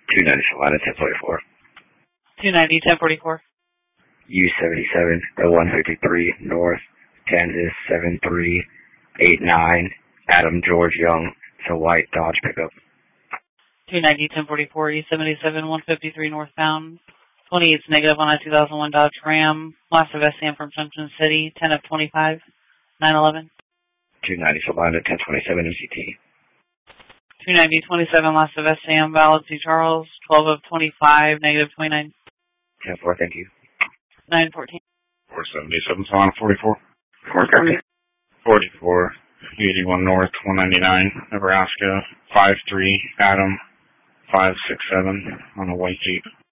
290 Salina 1044. 290, 1044. U77 0153 North, Kansas 7389. Adam George Young. It's a white Dodge pickup. 290, 1044. U77 153 northbound. 28's negative on a 2001 Dodge Ram. Loss of SCM from Junction City. 10 of 25. 911. 290 Salina 1027 MCT. 290, 27, loss of SCM, valid to Charles, 12 of 25, negative 29. 10-4, thank you. 914. 477, Salina 44. 44. 44, 81 North, 199, Nebraska, 53, Adam, 567, on a white Jeep.